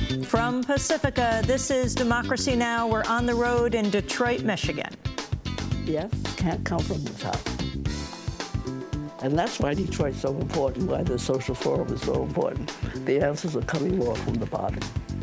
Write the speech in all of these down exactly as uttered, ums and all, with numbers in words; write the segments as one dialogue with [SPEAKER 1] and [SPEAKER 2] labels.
[SPEAKER 1] From Pacifica, this is Democracy Now! We're on the road in Detroit, Michigan.
[SPEAKER 2] Yes, can't come from the top. And that's why Detroit's so important, why the social forum is so important. The answers are coming more from the bottom.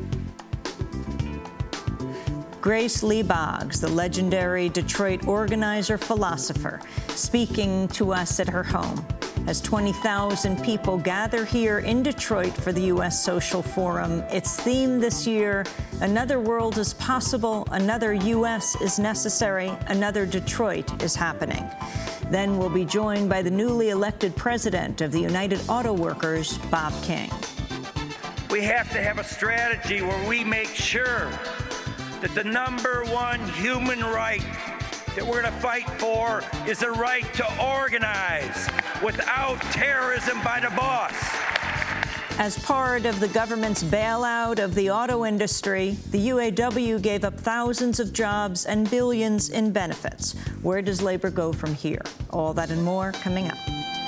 [SPEAKER 1] Grace Lee Boggs, the legendary Detroit organizer-philosopher, speaking to us at her home as twenty thousand people gather here in Detroit for the U S Social Forum. Its theme this year, another world is possible, another U S is necessary, another Detroit is happening. Then we'll be joined by the newly elected president of the United Auto Workers, Bob King.
[SPEAKER 3] We have to have a strategy where we make sure that the number one human right that we're going to fight for is the right to organize without terrorism by the boss.
[SPEAKER 1] As part of the government's bailout of the auto industry, the U A W gave up thousands of jobs and billions in benefits. Where does labor go from here? All that and more coming up.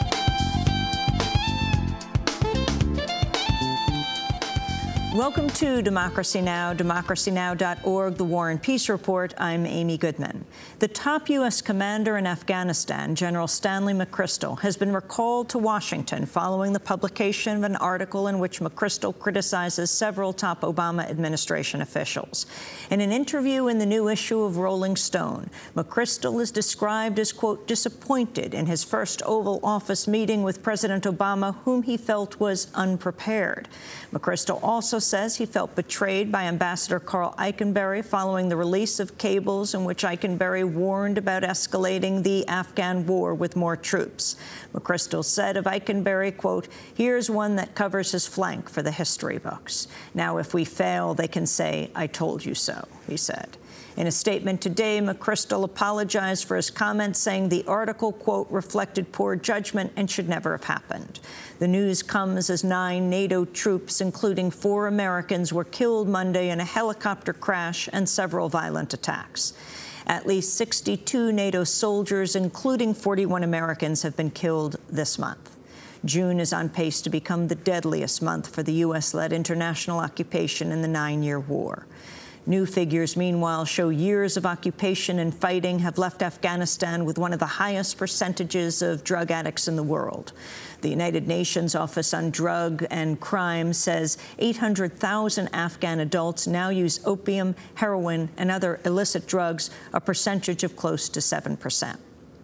[SPEAKER 1] Welcome to Democracy Now!, democracy now dot org, the War and Peace Report. I'm Amy Goodman. The top U S commander in Afghanistan, General Stanley McChrystal, has been recalled to Washington following the publication of an article in which McChrystal criticizes several top Obama administration officials. In an interview in the new issue of Rolling Stone, McChrystal is described as, quote, disappointed in his first Oval Office meeting with President Obama, whom he felt was unprepared. McChrystal also says he felt betrayed by Ambassador Carl Eikenberry following the release of cables in which Eikenberry warned about escalating the Afghan war with more troops. McChrystal said of Eikenberry, quote, here's one that covers his flank for the history books. Now, if we fail, they can say, I told you so, he said. In a statement today, McChrystal apologized for his comments, saying the article, quote, reflected poor judgment and should never have happened. The news comes as nine NATO troops, including four Americans, were killed Monday in a helicopter crash and several violent attacks. At least sixty-two NATO soldiers, including forty-one Americans, have been killed this month. June is on pace to become the deadliest month for the U S-led international occupation in the nine-year war. New figures, meanwhile, show years of occupation and fighting have left Afghanistan with one of the highest percentages of drug addicts in the world. The United Nations Office on Drug and Crime says eight hundred thousand Afghan adults now use opium, heroin, and other illicit drugs, a percentage of close to seven percent.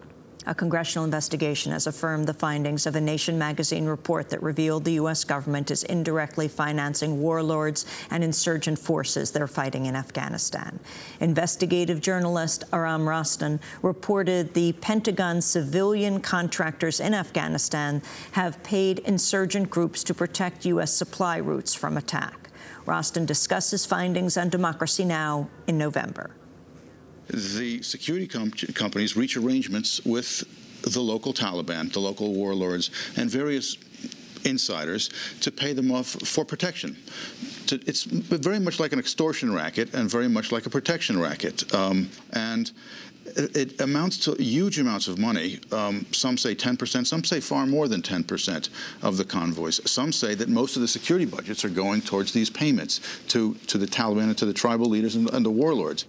[SPEAKER 1] A congressional investigation has affirmed the findings of a Nation magazine report that revealed the U S government is indirectly financing warlords and insurgent forces they're fighting in Afghanistan. Investigative journalist Aram Rostan reported the Pentagon civilian contractors in Afghanistan have paid insurgent groups to protect U S supply routes from attack. Rostan discusses findings on Democracy Now! In November.
[SPEAKER 4] The security com companies reach arrangements with the local Taliban, the local warlords, and various insiders to pay them off for protection. To, it's very much like an extortion racket and very much like a protection racket. Um, and it, it amounts to huge amounts of money. Um, some say ten percent, some say far more than ten percent of the convoys. Some say that most of the security budgets are going towards these payments to, to the Taliban and to the tribal leaders and, and the warlords.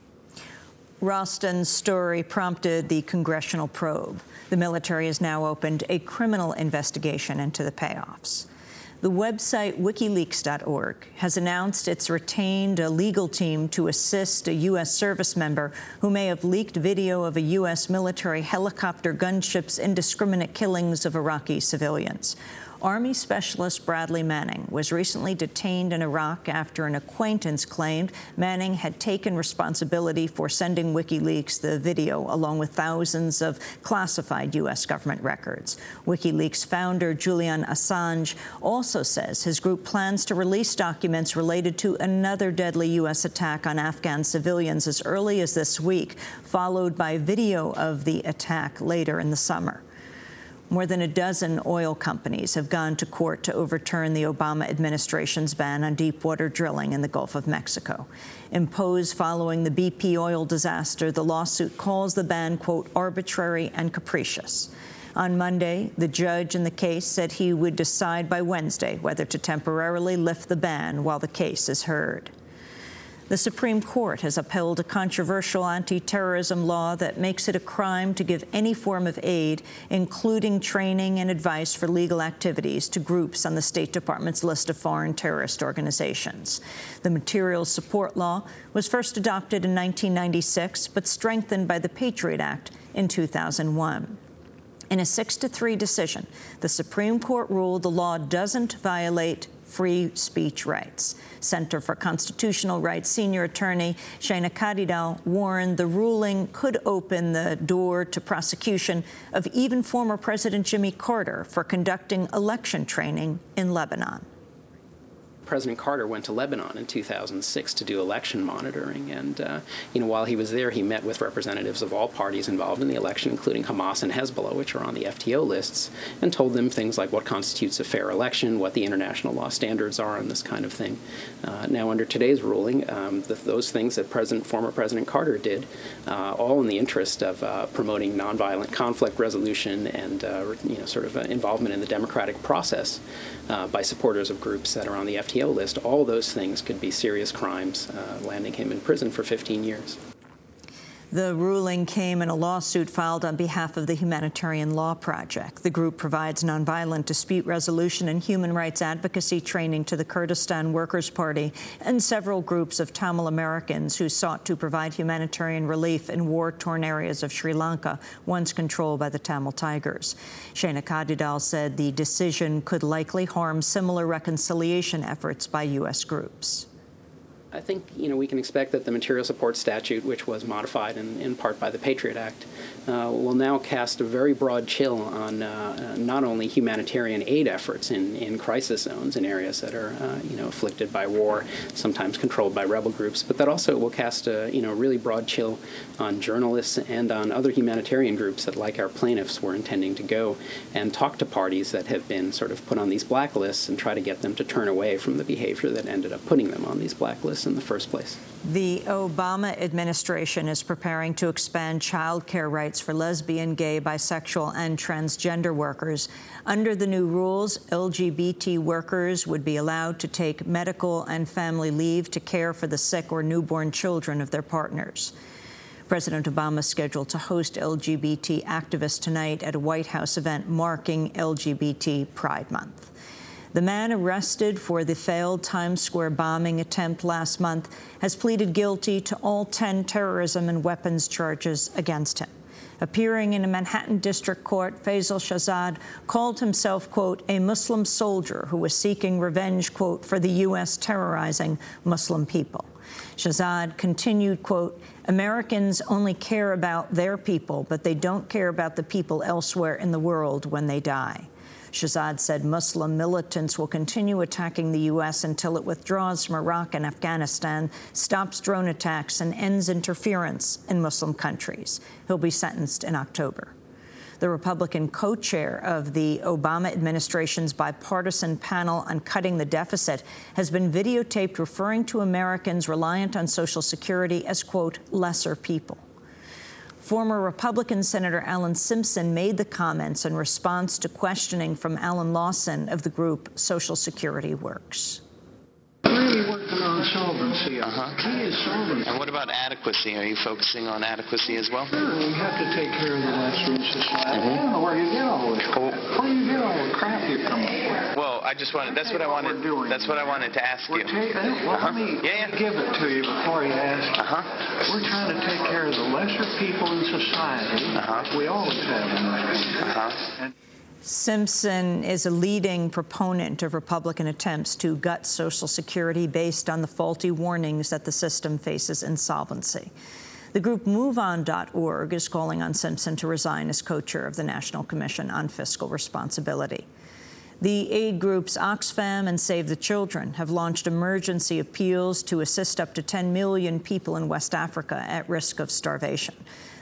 [SPEAKER 1] Rostan's story prompted the congressional probe. The military has now opened a criminal investigation into the payoffs. The website WikiLeaks dot org has announced it's retained a legal team to assist a U S service member who may have leaked video of a U S military helicopter gunship's indiscriminate killings of Iraqi civilians. Army Specialist Bradley Manning was recently detained in Iraq after an acquaintance claimed Manning had taken responsibility for sending WikiLeaks the video, along with thousands of classified U S government records. WikiLeaks founder Julian Assange also says his group plans to release documents related to another deadly U S attack on Afghan civilians as early as this week, followed by video of the attack later in the summer. More than a dozen oil companies have gone to court to overturn the Obama administration's ban on deepwater drilling in the Gulf of Mexico. Imposed following the B P oil disaster, the lawsuit calls the ban, quote, arbitrary and capricious. On Monday, the judge in the case said he would decide by Wednesday whether to temporarily lift the ban while the case is heard. The Supreme Court has upheld a controversial anti-terrorism law that makes it a crime to give any form of aid, including training and advice for legal activities, to groups on the State Department's list of foreign terrorist organizations. The Materials Support Law was first adopted in nineteen ninety-six, but strengthened by the Patriot Act in two thousand one. In a six to three decision, the Supreme Court ruled the law doesn't violate free speech rights. Center for Constitutional Rights senior attorney Shana Kadidal warned the ruling could open the door to prosecution of even former President Jimmy Carter for conducting election training in Lebanon.
[SPEAKER 5] President Carter went to Lebanon in two thousand six to do election monitoring, and uh, you know, while he was there, he met with representatives of all parties involved in the election, including Hamas and Hezbollah, which are on the F T O lists, and told them things like what constitutes a fair election, what the international law standards are, and this kind of thing. Uh, now, under today's ruling, um, the, those things that President, former President Carter did, uh, all in the interest of uh, promoting nonviolent conflict resolution and uh, you know, sort of uh, involvement in the democratic process uh, by supporters of groups that are on the F T O list, all those things could be serious crimes, uh, landing him in prison for fifteen years.
[SPEAKER 1] The ruling came in a lawsuit filed on behalf of the Humanitarian Law Project. The group provides nonviolent dispute resolution and human rights advocacy training to the Kurdistan Workers' Party and several groups of Tamil Americans who sought to provide humanitarian relief in war-torn areas of Sri Lanka, once controlled by the Tamil Tigers. Shana Kadidal said the decision could likely harm similar reconciliation efforts by U S groups.
[SPEAKER 5] I think, you know, we can expect that the material support statute, which was modified in, in part by the Patriot Act, uh, will now cast a very broad chill on uh, not only humanitarian aid efforts in, in crisis zones, in areas that are, uh, you know, afflicted by war, sometimes controlled by rebel groups, but that also will cast a, you know, really broad chill on journalists and on other humanitarian groups that, like our plaintiffs, were intending to go and talk to parties that have been sort of put on these blacklists and try to get them to turn away from the behavior that ended up putting them on these blacklists in the first place.
[SPEAKER 1] The Obama administration is preparing to expand child care rights for lesbian, gay, bisexual, and transgender workers. Under the new rules, L G B T workers would be allowed to take medical and family leave to care for the sick or newborn children of their partners. President Obama is scheduled to host L G B T activists tonight at a White House event marking L G B T Pride Month. The man arrested for the failed Times Square bombing attempt last month has pleaded guilty to all ten terrorism and weapons charges against him. Appearing in a Manhattan district court, Faisal Shahzad called himself, quote, a Muslim soldier who was seeking revenge, quote, for the U S terrorizing Muslim people. Shahzad continued, quote, Americans only care about their people, but they don't care about the people elsewhere in the world when they die. Shahzad said Muslim militants will continue attacking the U S until it withdraws from Iraq and Afghanistan, stops drone attacks, and ends interference in Muslim countries. He'll be sentenced in October. The Republican co-chair of the Obama administration's bipartisan panel on cutting the deficit has been videotaped referring to Americans reliant on Social Security as, quote, lesser people. Former Republican Senator Alan Simpson made the comments in response to questioning from Alan Lawson of the group Social Security Works.
[SPEAKER 6] Really working on solvency.
[SPEAKER 7] Uh-huh.
[SPEAKER 6] Key is solvency.
[SPEAKER 7] And what about adequacy? Are you focusing on adequacy as well?
[SPEAKER 6] Sure, you have to take care of the lesser in society.
[SPEAKER 7] Mm-hmm.
[SPEAKER 6] I don't know where you get all this.
[SPEAKER 7] Well,
[SPEAKER 6] where do you get all the crap you come up with?
[SPEAKER 7] Well, I just wanted, that's what I wanted, that's what I wanted to ask
[SPEAKER 6] We're
[SPEAKER 7] you.
[SPEAKER 6] taking, well,
[SPEAKER 7] Uh-huh.
[SPEAKER 6] let me
[SPEAKER 7] Yeah, yeah.
[SPEAKER 6] give it to you before you ask.
[SPEAKER 7] Uh-huh.
[SPEAKER 6] We're trying to take care of the lesser people in society.
[SPEAKER 7] Uh-huh.
[SPEAKER 6] We always have in this country.
[SPEAKER 7] Uh-huh.
[SPEAKER 6] And
[SPEAKER 1] Simpson is a leading proponent of Republican attempts to gut Social Security based on the faulty warnings that the system faces insolvency. The group move on dot org is calling on Simpson to resign as co-chair of the National Commission on Fiscal Responsibility. The aid groups Oxfam and Save the Children have launched emergency appeals to assist up to ten million people in West Africa at risk of starvation.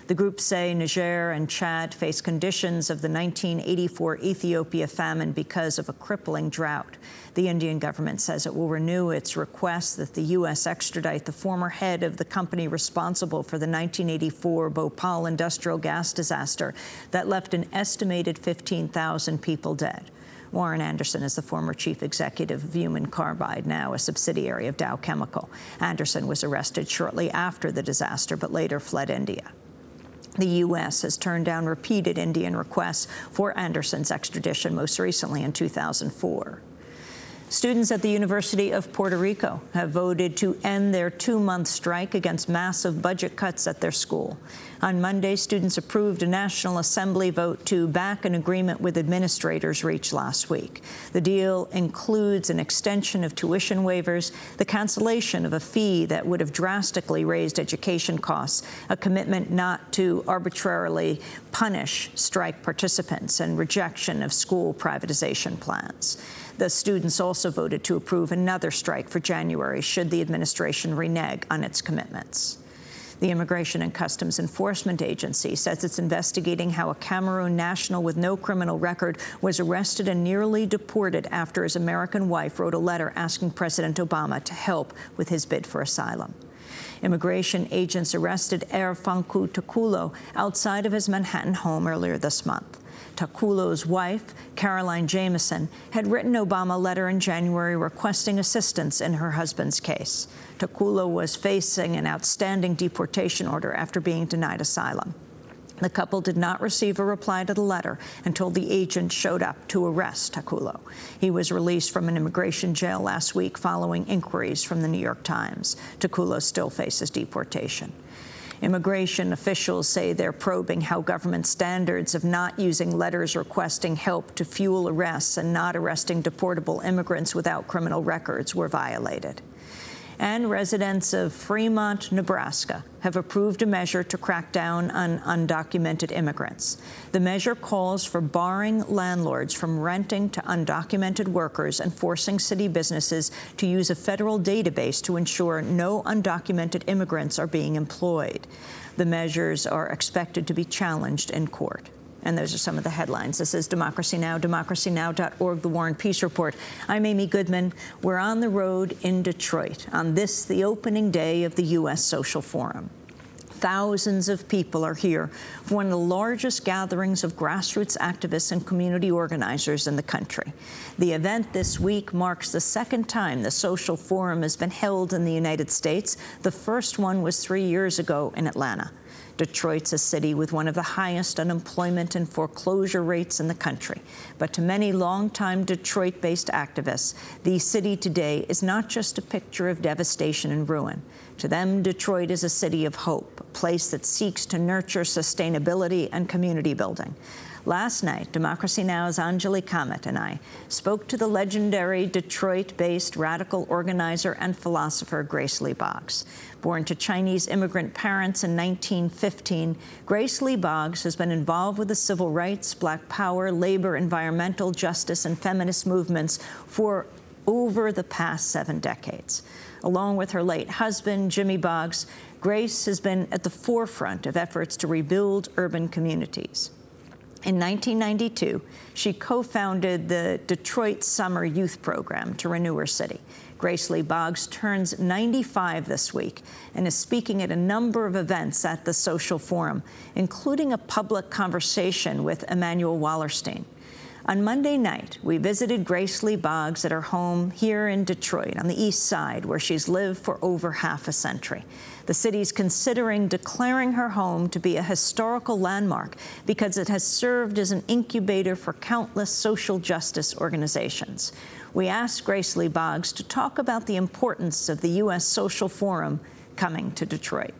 [SPEAKER 1] The groups say Niger and Chad face conditions of the nineteen eighty-four Ethiopia famine because of a crippling drought. The Indian government says it will renew its request that the U S extradite the former head of the company responsible for the nineteen eighty-four Bhopal industrial gas disaster that left an estimated fifteen thousand people dead. Warren Anderson is the former chief executive of Human Carbide, now a subsidiary of Dow Chemical. Anderson was arrested shortly after the disaster, but later fled India. The U S has turned down repeated Indian requests for Anderson's extradition, most recently in two thousand four. Students at the University of Puerto Rico have voted to end their two-month strike against massive budget cuts at their school. On Monday, students approved a National Assembly vote to back an agreement with administrators reached last week. The deal includes an extension of tuition waivers, the cancellation of a fee that would have drastically raised education costs, a commitment not to arbitrarily punish strike participants, and rejection of school privatization plans. The students also voted to approve another strike for January should the administration renege on its commitments. The Immigration and Customs Enforcement Agency says it's investigating how a Cameroon national with no criminal record was arrested and nearly deported after his American wife wrote a letter asking President Obama to help with his bid for asylum. Immigration agents arrested Erfanku Takulo outside of his Manhattan home earlier this month. Takulo's wife, Caroline Jameson, had written Obama a letter in January requesting assistance in her husband's case. Takulo was facing an outstanding deportation order after being denied asylum. The couple did not receive a reply to the letter until the agent showed up to arrest Takulo. He was released from an immigration jail last week following inquiries from the New York Times. Takulo still faces deportation. Immigration officials say they're probing how government standards of not using letters requesting help to fuel arrests and not arresting deportable immigrants without criminal records were violated. And residents of Fremont, Nebraska, have approved a measure to crack down on undocumented immigrants. The measure calls for barring landlords from renting to undocumented workers and forcing city businesses to use a federal database to ensure no undocumented immigrants are being employed. The measures are expected to be challenged in court. And those are some of the headlines. This is Democracy Now!, democracy now dot org, The War and Peace Report. I'm Amy Goodman. We're on the road in Detroit on this, the opening day of the U S Social Forum. Thousands of people are here for one of the largest gatherings of grassroots activists and community organizers in the country. The event this week marks the second time the Social Forum has been held in the United States. The first one was three years ago in Atlanta. Detroit's a city with one of the highest unemployment and foreclosure rates in the country. But to many longtime Detroit-based activists, the city today is not just a picture of devastation and ruin. To them, Detroit is a city of hope, a place that seeks to nurture sustainability and community building. Last night, Democracy Now!'s Anjali Kamat and I spoke to the legendary Detroit-based radical organizer and philosopher Grace Lee Boggs. Born to Chinese immigrant parents in nineteen fifteen, Grace Lee Boggs has been involved with the civil rights, Black power, labor, environmental justice, and feminist movements for over the past seven decades. Along with her late husband, Jimmy Boggs, Grace has been at the forefront of efforts to rebuild urban communities. In nineteen ninety-two, she co-founded the Detroit Summer Youth Program to renew her city. Grace Lee Boggs turns ninety-five this week and is speaking at a number of events at the Social Forum, including a public conversation with Emmanuel Wallerstein. On Monday night, we visited Grace Lee Boggs at her home here in Detroit on the east side, where she's lived for over half a century. The city's considering declaring her home to be a historical landmark because it has served as an incubator for countless social justice organizations. We asked Grace Lee Boggs to talk about the importance of the U S Social Forum coming to Detroit.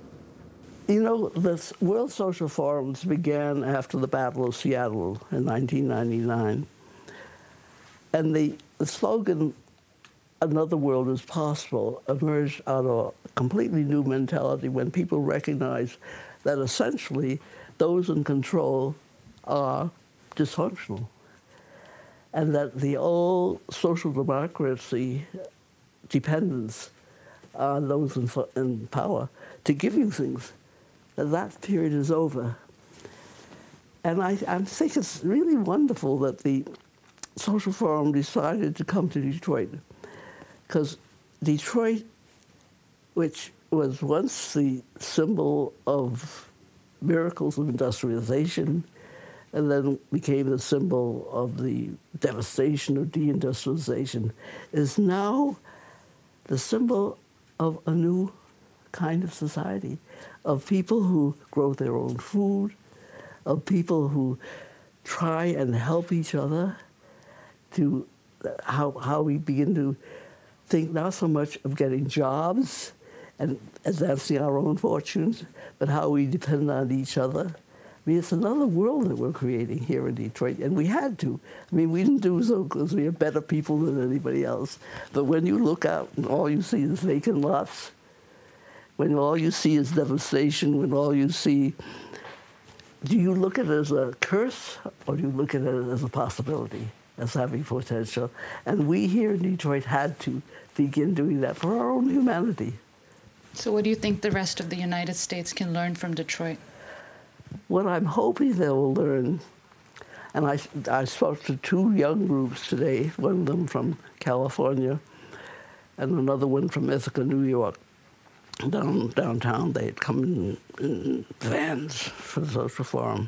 [SPEAKER 2] You know, the World Social Forums began after the Battle of Seattle in nineteen ninety-nine. And the, the slogan, "Another world is possible," emerged out of a completely new mentality when people recognized that essentially those in control are dysfunctional. And that the old social democracy dependence on those in, in power to give you things that that period is over. And I, I think it's really wonderful that the Social Forum decided to come to Detroit, because Detroit, which was once the symbol of miracles of industrialization, and then became the symbol of the devastation of deindustrialization, is now the symbol of a new kind of society, of people who grow their own food, of people who try and help each other, to how, how we begin to think not so much of getting jobs and advancing our own fortunes, but how we depend on each other. I mean, it's another world that we're creating here in Detroit, and we had to. I mean, we didn't do so because we are better people than anybody else. But when you look out and all you see is vacant lots, when all you see is devastation, when all you see, do you look at it as a curse, or do you look at it as a possibility, as having potential? And we here in Detroit had to begin doing that for our own humanity.
[SPEAKER 8] So what do you think the rest of the United States can learn from Detroit?
[SPEAKER 2] What I'm hoping they will learn, and I, I spoke to two young groups today, one of them from California and another one from Ithaca, New York. Down, downtown, they had come in, in vans for the Social Forum.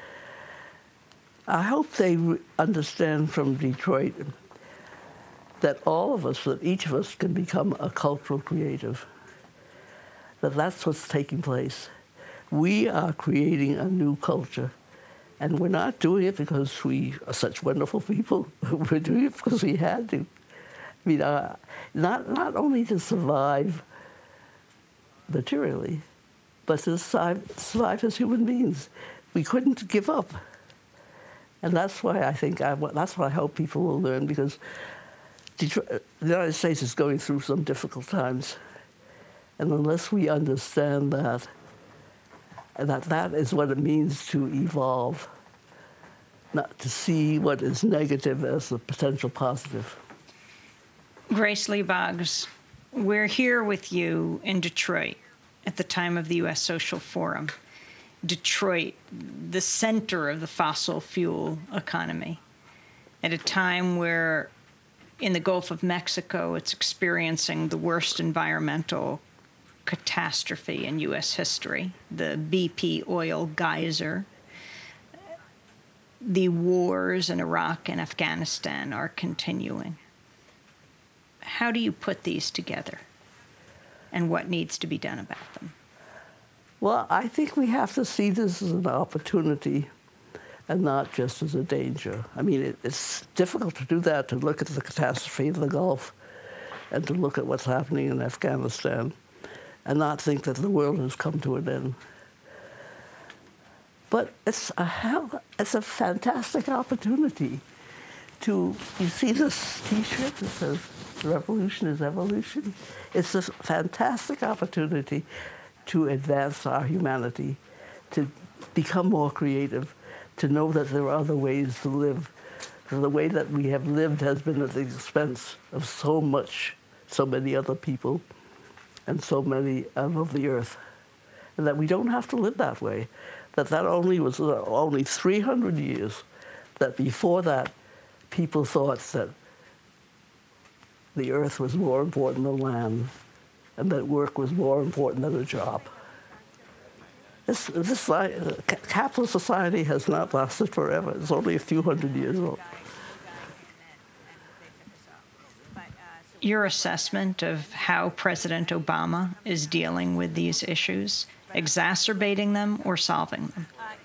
[SPEAKER 2] I hope they understand from Detroit that all of us, that each of us can become a cultural creative, that that's what's taking place. We are creating a new culture, and we're not doing it because we are such wonderful people. We're doing it because we had to. I mean, uh, not, not only to survive materially, but to survive, survive as human beings. We couldn't give up. And that's why I think, I, that's what I hope people will learn, because Detroit, the United States is going through some difficult times. And unless we understand that, that that is what it means to evolve, not to see what is negative as a potential positive.
[SPEAKER 1] Grace Lee Boggs, we're here with you in Detroit at the time of the U S Social Forum. Detroit, the center of the fossil fuel economy, at a time where in the Gulf of Mexico it's experiencing the worst environmental catastrophe in U S history, the B P oil geyser. The wars in Iraq and Afghanistan are continuing. How do you put these together, and what needs to be done about them?
[SPEAKER 2] Well, I think we have to see this as an opportunity and not just as a danger. I mean, it, it's difficult to do that, to look at the catastrophe of the Gulf and to look at what's happening in Afghanistan and not think that the world has come to an end. But it's a hell, it's a fantastic opportunity to, you see this T-shirt that says, "Revolution is evolution"? It's a fantastic opportunity to advance our humanity, to become more creative, to know that there are other ways to live. The way that we have lived has been at the expense of so much, so many other people, and so many of the earth, and that we don't have to live that way. That that only was uh, only three hundred years, that before that, people thought that the earth was more important than land, and that work was more important than a job. This, this uh, capitalist society has not lasted forever. It's only a few hundred years old.
[SPEAKER 1] Your assessment of how President Obama is dealing with these issues, exacerbating them or solving them?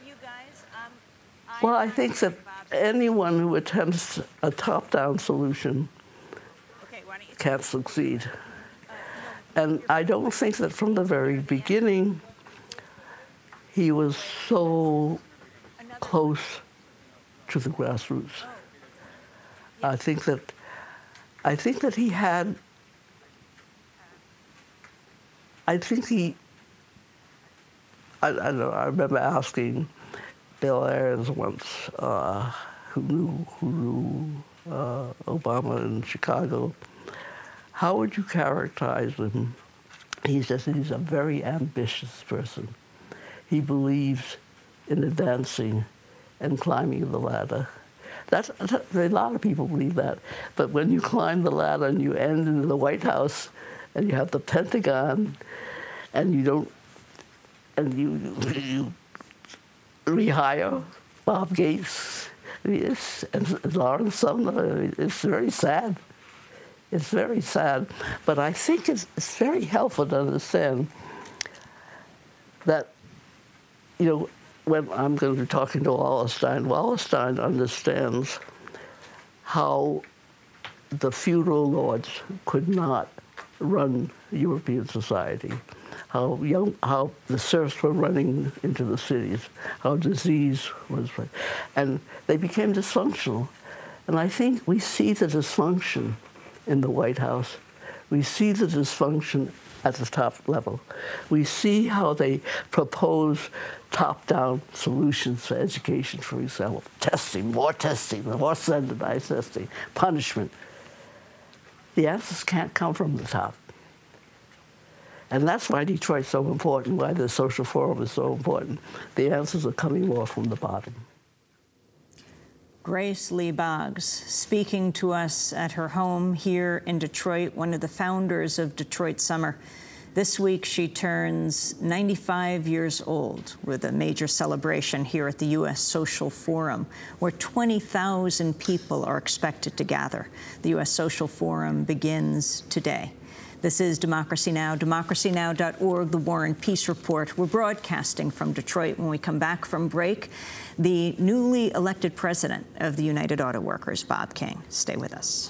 [SPEAKER 2] Well, I think that anyone who attempts a top-down solution can't succeed. And I don't think that from the very beginning he was so close to the grassroots. I think that I think that he had I think he I, I don't know, I remember asking Bill Ayers once, uh, who knew who knew uh, Obama in Chicago, how would you characterize him? He says he's a very ambitious person. he believes in advancing and climbing the ladder. That's, a lot of people believe that. But when you climb the ladder and you end in the White House and you have the Pentagon and you don't, and you, you rehire Bob Gates it's, and Lawrence Sumner, it's very sad. It's very sad. But I think it's, it's very helpful to understand that, you know, when I'm going to be talking to Wallerstein, Wallerstein understands how the feudal lords could not run European society, how young, how the serfs were running into the cities, how disease was, and they became dysfunctional. And I think we see the dysfunction in the White House. We see the dysfunction at the top level. We see how they propose top-down solutions for education, for example, testing, more testing, more standardized testing, punishment. The answers can't come from the top. And that's why Detroit's so important, why the social forum is so important. The answers are coming more from the bottom.
[SPEAKER 1] Grace Lee Boggs, speaking to us at her home here in Detroit, one of the founders of Detroit Summer. This week, she turns ninety-five years old with a major celebration here at the U S Social Forum, where twenty thousand people are expected to gather. The U S Social Forum begins today. This is Democracy Now!, democracy now dot org, The War and Peace Report. We're broadcasting from Detroit. When we come back from break, the newly elected president of the United Auto Workers, Bob King. Stay with us.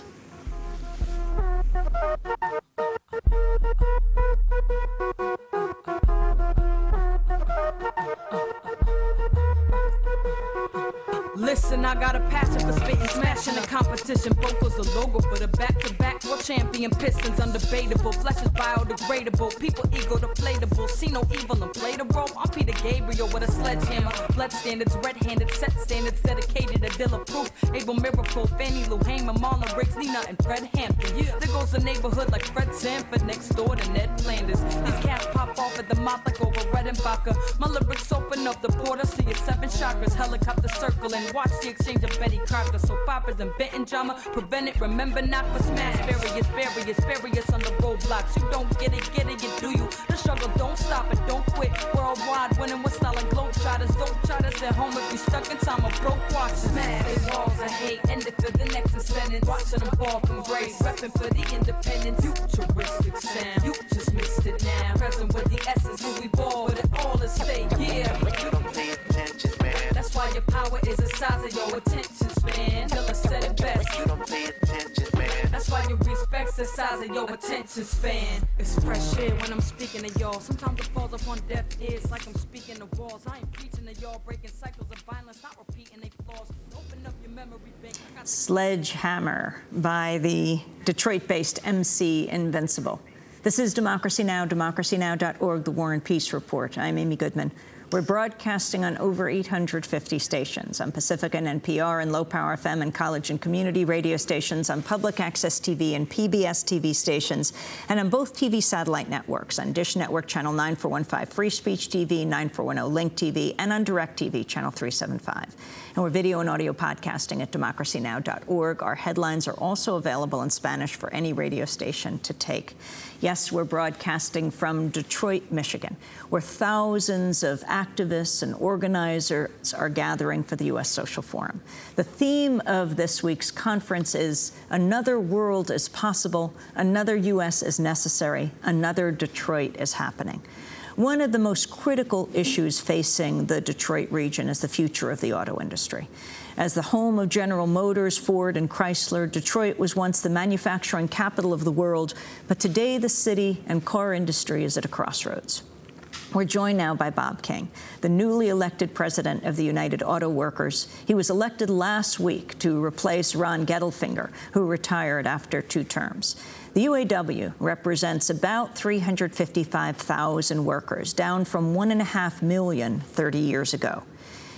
[SPEAKER 9] Listen, I got a passion for spitting, smashing the competition. Vocals a logo for the back-to-back world champion Pistons. Undebatable, flesh is biodegradable. People ego deflatable. See no evil and play the role. I'm Peter Gabriel with a sledgehammer. Blood standards, red-handed, set standards, dedicated to Dilla Proof. Abel Miracle, Fannie Lou Hamer, Marlon Briggs, Nina, and Fred Hampton. Yeah, there goes the neighborhood like Fred Sanford next door to Ned Flanders. These cats pop off at the mouth like over Redenbacher. My lyrics open up the portal, see your seven chakras, helicopter circling. Watch the exchange of Betty Crocker, so poppers and Benton drama. Prevent it, remember not for smash barriers, barriers, barriers on the roadblocks. You don't get it, get it, you do you. The struggle don't stop it, don't quit. Worldwide, winning with style and globetrotters. Don't try to sit home if you stuck in time of broke watch. Smash they walls of hate, end it for the next sentence. Watching them fall from grace, repping for the independent, futuristic sound. You just missed it now. Present with the essence, who we ball, but it all is fake. Yeah, you don't pay attention, man. That's why your power is the size of your attention span. Miller said it best. You don't pay attention, man. That's why your respect's the size of your attention span. It's fresh air when I'm speaking to y'all. Sometimes it falls upon deaf ears like I'm speaking to walls. I ain't preaching to y'all, breaking cycles of violence, not repeating they flaws. Open up your memory bank.
[SPEAKER 1] Sledgehammer by the Detroit-based M C Invincible. This is Democracy Now!, democracy now dot org, The War and Peace Report. I'm Amy Goodman. We're broadcasting on over eight hundred fifty stations, on Pacifica and N P R and Low Power F M and college and community radio stations, on public access T V and P B S T V stations, and on both T V satellite networks, on Dish Network Channel nine four one five Free Speech T V, nine four one zero Link T V, and on DirecTV Channel three seventy-five. And we're video and audio podcasting at democracy now dot org. Our headlines are also available in Spanish for any radio station to take. Yes, we're broadcasting from Detroit, Michigan, where thousands of activists and organizers are gathering for the U S Social Forum. The theme of this week's conference is Another World is Possible, Another U S is Necessary, Another Detroit is Happening. One of the most critical issues facing the Detroit region is the future of the auto industry. As the home of General Motors, Ford, and Chrysler, Detroit was once the manufacturing capital of the world, but today the city and car industry is at a crossroads. We're joined now by Bob King, the newly elected president of the United Auto Workers. He was elected last week to replace Ron Gettelfinger, who retired after two terms. The U A W represents about three hundred fifty-five thousand workers, down from one point five million thirty years ago.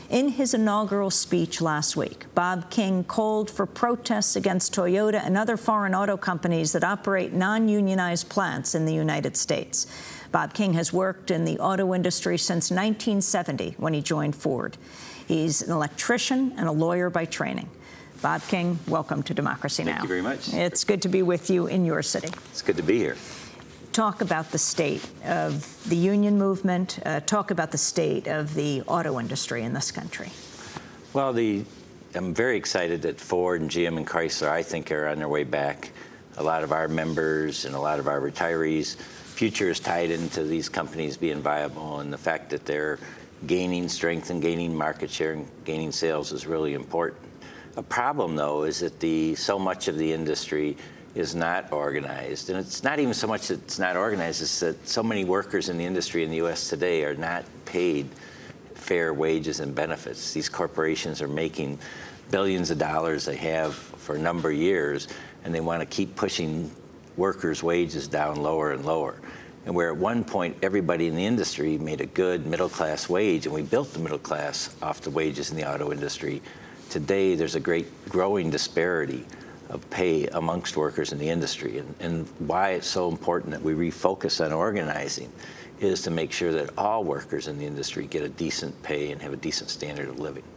[SPEAKER 1] In his inaugural speech last week, Bob King called for protests against Toyota and other foreign auto companies that operate non-unionized plants in the United States. Bob King has worked in the auto industry since nineteen seventy, when he joined Ford. He's an electrician and a lawyer by training. Bob King, welcome to Democracy Now!
[SPEAKER 10] Thank you very much.
[SPEAKER 1] It's good to be with you in your city.
[SPEAKER 10] It's good to be here.
[SPEAKER 1] Talk about the state of the union movement. Uh, talk about the state of the auto industry in this country.
[SPEAKER 10] Well, the, I'm very excited that Ford and G M and Chrysler, I think, are on their way back. A lot of our members and a lot of our retirees' future is tied into these companies being viable, and the fact that they're gaining strength and gaining market share and gaining sales is really important. A problem, though, is that the so much of the industry is not organized. And it's not even so much that it's not organized, it's that so many workers in the industry in the U S today are not paid fair wages and benefits. These corporations are making billions of dollars they have for a number of years, and they want to keep pushing workers' wages down lower and lower. And where at one point everybody in the industry made a good middle-class wage, and we built the middle class off the wages in the auto industry, today there's a great growing disparity of pay amongst workers in the industry. And, and why it's so important that we refocus on organizing is to make sure that all workers in the industry get a decent pay and have a decent standard of living.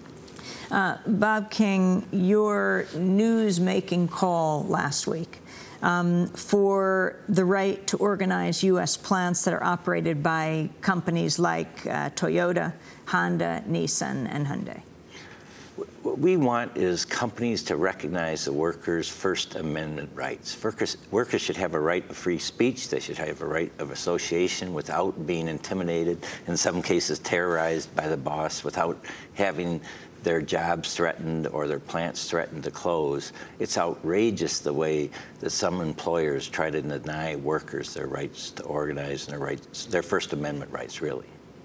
[SPEAKER 1] Uh, Bob King, your news-making call last week um, for the right to organize U S plants that are operated by companies like uh, Toyota, Honda, Nissan, and Hyundai.
[SPEAKER 10] What we want is companies to recognize the workers' First Amendment rights. Workers, workers should have a right of free speech. They should have a right of association without being intimidated, in some cases terrorized by the boss, without having their jobs threatened or their plants threatened to close. It's outrageous the way that some employers try to deny workers their rights to organize and their rights, their First Amendment rights, really.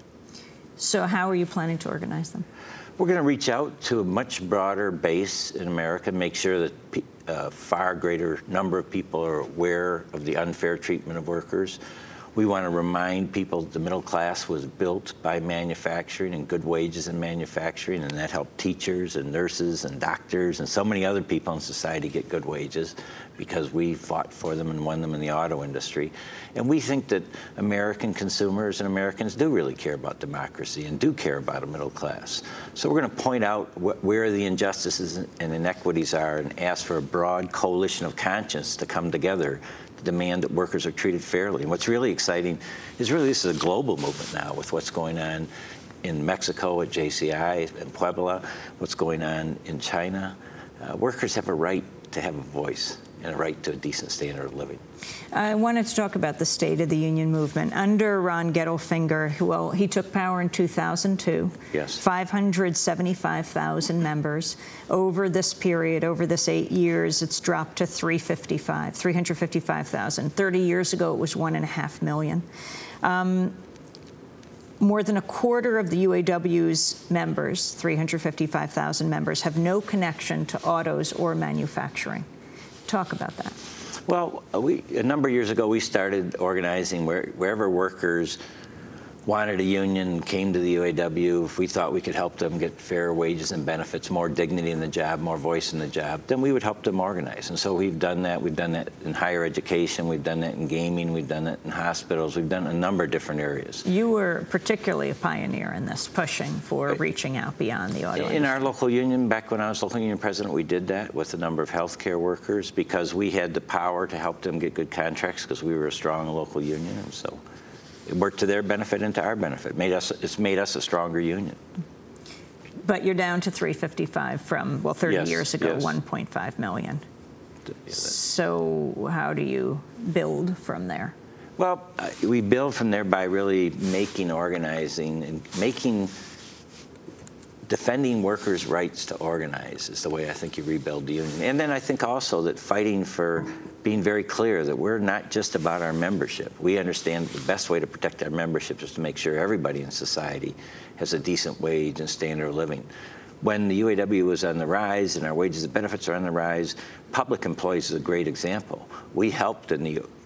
[SPEAKER 1] So how are you planning to organize them?
[SPEAKER 10] We're going to reach out to a much broader base in America, make sure that a far greater number of people are aware of the unfair treatment of workers. We want to remind people that the middle class was built by manufacturing and good wages in manufacturing, and that helped teachers and nurses and doctors and so many other people in society get good wages because we fought for them and won them in the auto industry. And we think that American consumers and Americans do really care about democracy and do care about a middle class. So we're going to point out wh where the injustices and inequities are and ask for a broad coalition of conscience to come together to demand that workers are treated fairly. And what's really exciting is really this is a global movement now with what's going on in Mexico at J C I and Puebla, what's going on in China. Uh, workers have a right to have a voice and a right to a decent standard of living.
[SPEAKER 1] I wanted to talk about the state of the union movement. Under Ron Gettelfinger, well, he took power in two thousand two.
[SPEAKER 10] Yes.
[SPEAKER 1] five hundred seventy-five thousand members. Over this period, over this eight years, it's dropped to three hundred fifty-five thousand. thirty years ago, it was one and a half million. Um, More than a quarter of the U A W's members, three hundred fifty-five thousand members, have no connection to autos or manufacturing. Talk about that.
[SPEAKER 10] Well, we, a number of years ago, we started organizing where, wherever workers wanted a union, came to the U A W, if we thought we could help them get fair wages and benefits, more dignity in the job, more voice in the job, then we would help them organize. And so we've done that. We've done that in higher education. We've done that in gaming. We've done that in hospitals. We've done a number of different areas.
[SPEAKER 1] You were particularly a pioneer in this, pushing for reaching out beyond the auto industry.
[SPEAKER 10] In our local union, back when I was local union president, we did that with a number of healthcare workers because we had the power to help them get good contracts because we were a strong local union. And so it worked to their benefit and to our benefit. It made us, it's made us a stronger union.
[SPEAKER 1] But you're down to three fifty-five from, well, thirty
[SPEAKER 10] yes,
[SPEAKER 1] years ago,
[SPEAKER 10] yes.
[SPEAKER 1] one point five million.
[SPEAKER 10] Yeah,
[SPEAKER 1] so how do you build from there?
[SPEAKER 10] Well, uh, we build from there by really making organizing and making, defending workers' rights to organize is the way I think you rebuild the union. And then I think also that fighting for being very clear that we're not just about our membership. We understand the best way to protect our membership is to make sure everybody in society has a decent wage and standard of living. When the U A W was on the rise and our wages and benefits are on the rise, public employees is a great example. We helped in the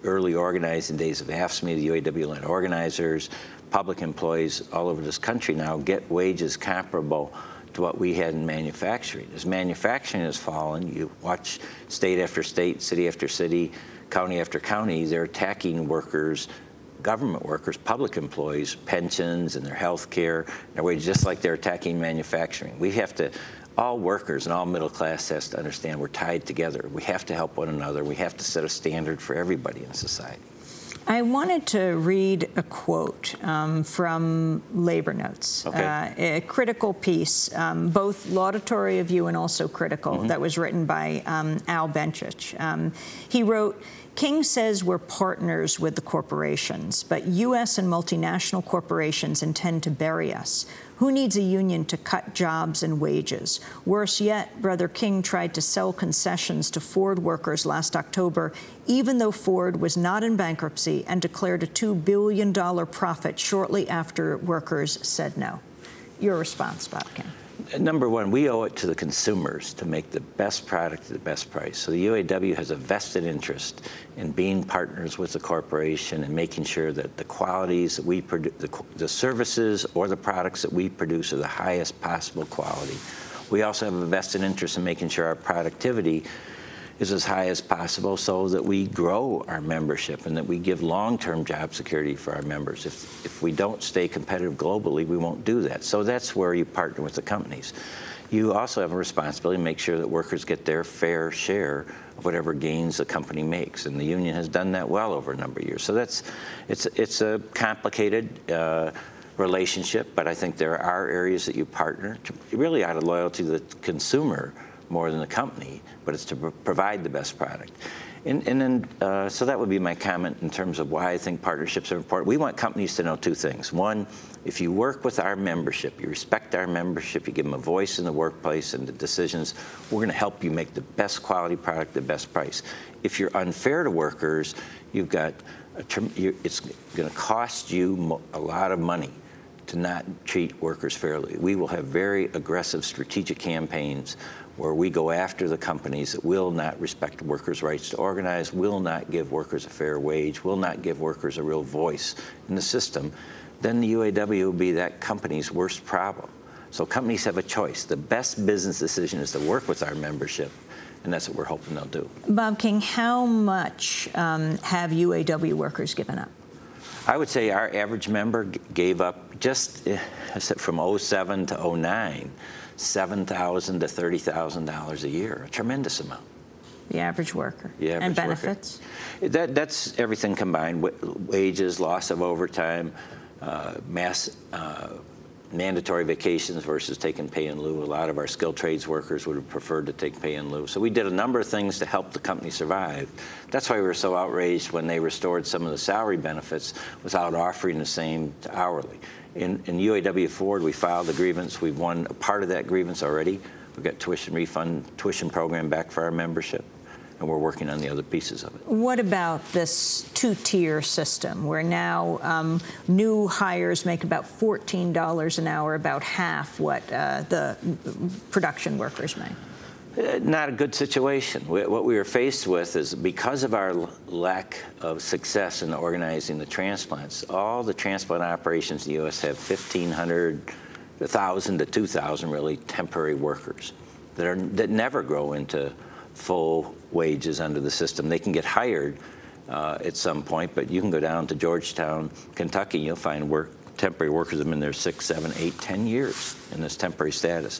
[SPEAKER 10] early organizing days of AFSCME, the U A W-led organizers, public employees all over this country now get wages comparable to what we had in manufacturing. As manufacturing has fallen, you watch state after state, city after city, county after county, they're attacking workers, government workers, public employees, pensions and their health care, their wages, just like they're attacking manufacturing. We have to, all workers and all middle class has to understand we're tied together. We have to help one another. We have to set a standard for everybody in society.
[SPEAKER 1] I wanted to read a quote um, from Labor Notes,
[SPEAKER 10] okay.
[SPEAKER 1] uh, a critical piece, um, both laudatory of you and also critical, mm-hmm. that was written by um, Al Benchich. Um, he wrote, King says we're partners with the corporations, but U S and multinational corporations intend to bury us. Who needs a union to cut jobs and wages? Worse yet, Brother King tried to sell concessions to Ford workers last October, even though Ford was not in bankruptcy and declared a two billion dollars profit shortly after workers said no. Your response, Bob King.
[SPEAKER 10] Number one, we owe it to the consumers to make the best product at the best price. So the U A W has a vested interest in being partners with the corporation and making sure that the qualities that we produce, the, the services or the products that we produce are the highest possible quality. We also have a vested interest in making sure our productivity is as high as possible so that we grow our membership and that we give long-term job security for our members. If, if we don't stay competitive globally, we won't do that. So that's where you partner with the companies. You also have a responsibility to make sure that workers get their fair share of whatever gains the company makes, and the union has done that well over a number of years. So that's, it's, it's a complicated uh, relationship, but I think there are areas that you partner to, really out of loyalty to the consumer more than the company, but it's to pr provide the best product. And, and then, uh, so that would be my comment in terms of why I think partnerships are important. We want companies to know two things. One, if you work with our membership, you respect our membership, you give them a voice in the workplace and the decisions, we're going to help you make the best quality product, the best price. If you're unfair to workers, you've got a term, you're, it's going to cost you mo a lot of money to not treat workers fairly. We will have very aggressive strategic campaigns where we go after the companies that will not respect workers' rights to organize, will not give workers a fair wage, will not give workers a real voice in the system, then the U A W will be that company's worst problem. So companies have a choice. The best business decision is to work with our membership, and that's what we're hoping they'll do.
[SPEAKER 1] Bob King, how much um, have U A W workers given up?
[SPEAKER 10] I would say our average member gave up just from oh seven to oh nine, seven thousand to thirty thousand dollars a year, a tremendous amount.
[SPEAKER 1] The average worker.
[SPEAKER 10] The average
[SPEAKER 1] and benefits?
[SPEAKER 10] Worker. That, that's everything combined, wages, loss of overtime, uh, mass uh, mandatory vacations versus taking pay in lieu. A lot of our skilled trades workers would have preferred to take pay in lieu. So we did a number of things to help the company survive. That's why we were so outraged when they restored some of the salary benefits without offering the same to hourly. In, in U A W Ford, we filed a grievance. We've won a part of that grievance already. We've got tuition refund, tuition program back for our membership, and we're working on the other pieces of it.
[SPEAKER 1] What about this two-tier system where now um, new hires make about fourteen dollars an hour, about half what uh, the production workers make?
[SPEAKER 10] Uh, not a good situation. We, what we were faced with is because of our lack of success in organizing the transplants, all the transplant operations in the U S have fifteen hundred, one thousand to two thousand really temporary workers that, are, that never grow into full wages under the system. They can get hired uh, at some point, but you can go down to Georgetown, Kentucky, you'll find work, temporary workers have been there six, seven, eight, ten years in this temporary status.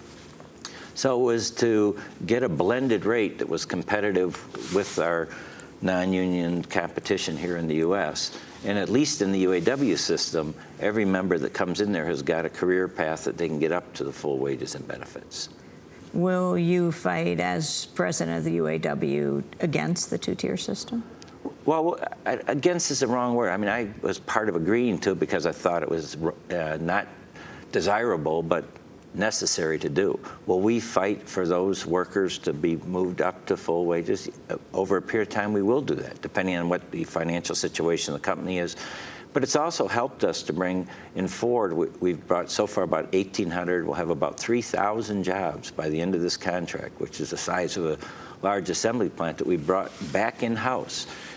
[SPEAKER 10] So it was to get a blended rate that was competitive with our non-union competition here in the U S. And at least in the U A W system, every member that comes in there has got a career path that they can get up to the full wages and benefits.
[SPEAKER 1] Will you fight as president of the U A W against the two-tier system?
[SPEAKER 10] Well, against is the wrong word. I mean, I was part of agreeing to it because I thought it was uh, not desirable, but necessary to do. Will we fight for those workers to be moved up to full wages? Over a period of time, we will do that, depending on what the financial situation of the company is. But it's also helped us to bring in Ford. We've brought so far about eighteen hundred. We'll have about three thousand jobs by the end of this contract, which is the size of a large assembly plant that we brought back in-house.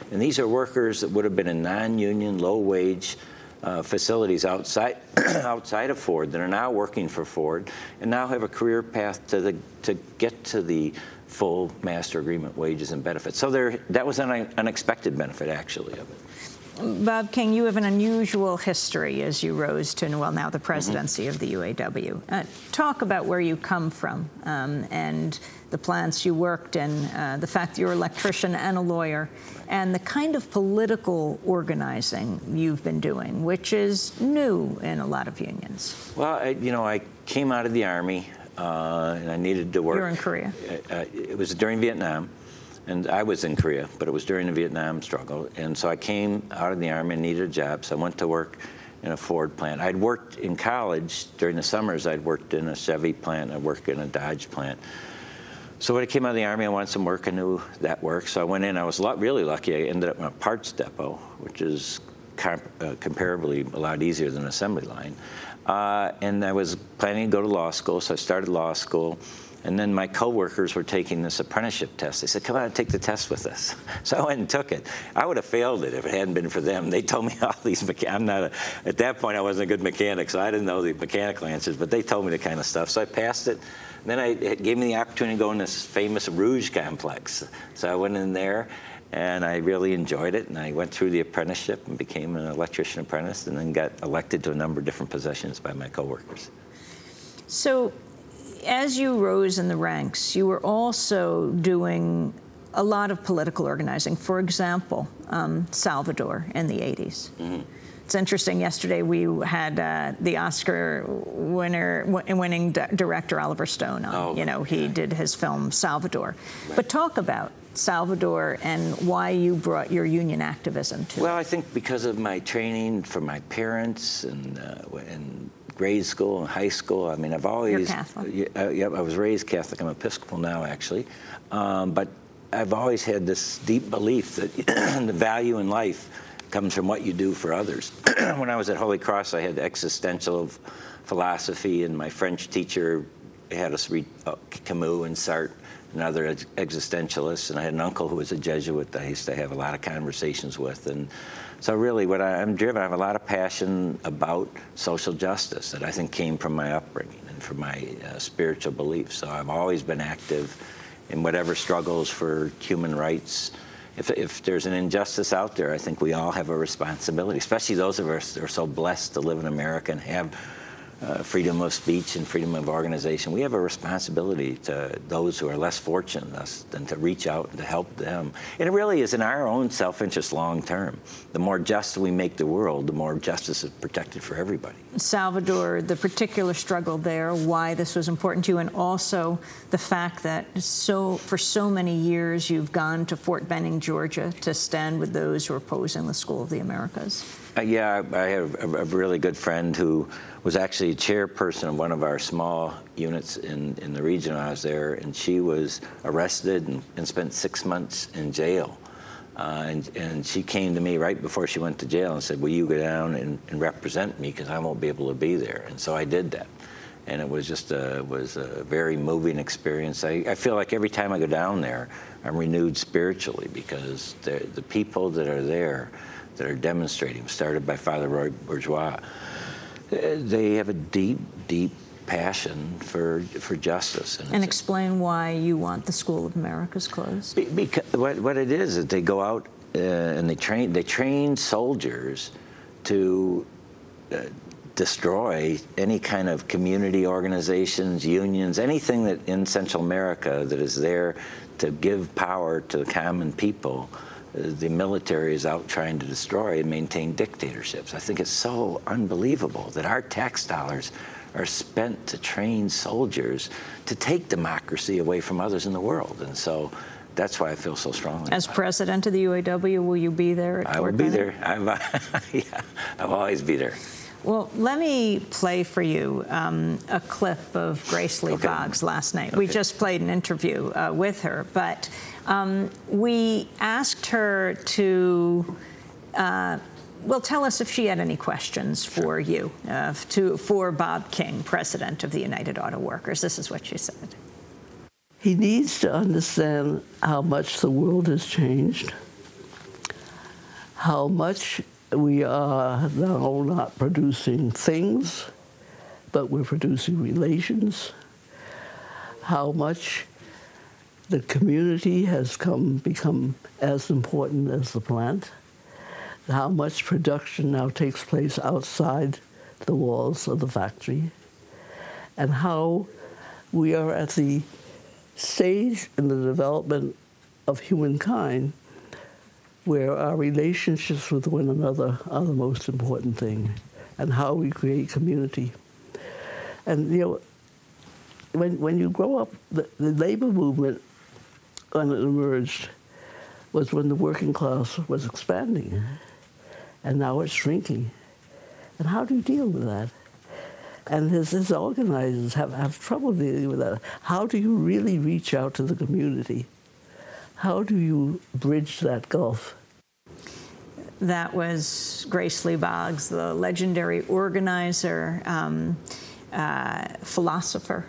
[SPEAKER 10] And these are workers that would have been in non-union, low-wage uh, facilities outside outside of Ford that are now working for Ford and now have a career path to the to get to the full master agreement wages and benefits. So there, that was an unexpected benefit, actually, of it.
[SPEAKER 1] Bob King, you have an unusual history as you rose to, well, now the presidency mm-hmm. of the U A W. Uh, talk about where you come from um, and the plants you worked in, uh, the fact that you're an electrician and a lawyer, and the kind of political organizing you've been doing, which is new in a lot of unions.
[SPEAKER 10] Well, I, you know, I came out of the Army, uh, and I needed to work.
[SPEAKER 1] You were in Korea.
[SPEAKER 10] Uh, it was during Vietnam. And I was in Korea, but it was during the Vietnam struggle. And so I came out of the Army and needed a job, so I went to work in a Ford plant. I'd worked in college, during the summers, I'd worked in a Chevy plant, I worked in a Dodge plant. So when I came out of the Army, I wanted some work, I knew that work. So I went in, I was really lucky, I ended up in a parts depot, which is comp uh, comparably a lot easier than an assembly line. Uh, and I was planning to go to law school, so I started law school. And then my coworkers were taking this apprenticeship test. They said, come on and take the test with us. So I went and took it. I would have failed it if it hadn't been for them. They told me all these, mecha I'm not, a, at that point I wasn't a good mechanic, so I didn't know the mechanical answers, but they told me the kind of stuff. So I passed it. And then I, it gave me the opportunity to go in this famous Rouge complex. So I went in there and I really enjoyed it. And I went through the apprenticeship and became an electrician apprentice and then got elected to a number of different positions by my coworkers.
[SPEAKER 1] So, as you rose in the ranks, you were also doing a lot of political organizing. For example, um, Salvador in the eighties. Mm-hmm. It's interesting, yesterday we had uh, the Oscar winner, winning director Oliver Stone on. Oh, you know, he yeah. did his film Salvador. Right. But talk about Salvador and why you brought your union activism to
[SPEAKER 10] Well,
[SPEAKER 1] it.
[SPEAKER 10] I think because of my training from my parents and, uh, and grade school and high school. I mean, I've always...
[SPEAKER 1] You're Catholic?
[SPEAKER 10] Uh, yeah, I was raised Catholic. I'm Episcopal now, actually. Um, but I've always had this deep belief that the value in life comes from what you do for others. When I was at Holy Cross, I had existential philosophy, and my French teacher had us read uh, Camus and Sartre and other ex existentialists, and I had an uncle who was a Jesuit that I used to have a lot of conversations with. And so really what I, I'm driven, I have a lot of passion about social justice that I think came from my upbringing and from my uh, spiritual beliefs. So I've always been active in whatever struggles for human rights. If, if there's an injustice out there, I think we all have a responsibility, especially those of us that are so blessed to live in America and have Uh, freedom of speech and freedom of organization. We have a responsibility to those who are less fortunate than us than to reach out and to help them. And it really is in our own self-interest long term. The more just we make the world, the more justice is protected for everybody.
[SPEAKER 1] Salvador, the particular struggle there, why this was important to you, and also the fact that so for so many years you've gone to Fort Benning, Georgia, to stand with those who are opposing the School of the Americas.
[SPEAKER 10] Uh, yeah, I have a, a really good friend who was actually a chairperson of one of our small units in, in the region when I was there, and she was arrested and, and spent six months in jail. Uh, and, and she came to me right before she went to jail and said, will you go down and, and represent me, because I won't be able to be there. And so I did that. And it was just a, was a very moving experience. I, I feel like every time I go down there, I'm renewed spiritually, because the people that are there that are demonstrating, started by Father Roy Bourgeois, they have a deep, deep passion for for justice.
[SPEAKER 1] And, and explain why you want the School of Americas closed.
[SPEAKER 10] Be, because what, what it is is they go out uh, and they train they train soldiers to uh, destroy any kind of community organizations, unions, anything that in Central America that is there to give power to the common people. The military is out trying to destroy and maintain dictatorships. I think it's so unbelievable that our tax dollars are spent to train soldiers to take democracy away from others in the world. And so that's why I feel so strongly.
[SPEAKER 1] As president of the U A W, will you be there at
[SPEAKER 10] I will be there. I'm, yeah, I'll always be there.
[SPEAKER 1] Well, let me play for you um, a clip of Grace Lee okay. Boggs last night. Okay. We just played an interview uh, with her, but um, we asked her to, uh, well, tell us if she had any questions for sure. you, uh, to, for Bob King, President of the United Auto Workers. This is what she said.
[SPEAKER 2] He needs to understand how much the world has changed. how much we are now not producing things, but we're producing relations, how much the community has come become as important as the plant, how much production now takes place outside the walls of the factory, and how we are at the stage in the development of humankind where our relationships with one another are the most important thing, and how we create community. And, you know, when, when you grow up, the, the labor movement, when it emerged, was when the working class was expanding, and now it's shrinking. And how do you deal with that? And his, his organizers have, have trouble dealing with that. How do you really reach out to the community? How do you bridge that gulf?
[SPEAKER 1] That was Grace Lee Boggs, the legendary organizer, um, uh, philosopher.